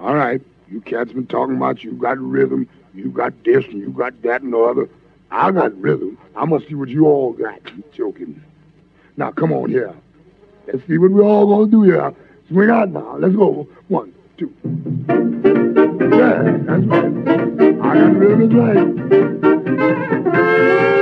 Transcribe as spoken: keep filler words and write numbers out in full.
All right. You cats been talking about you got rhythm, you got this, and you got that and the other. I got rhythm. I must see what you all got. You joking. Now, come on here. Let's see what we all gonna do here. Swing out now. Let's go. One, two. Yeah, that's right. I got rhythm right.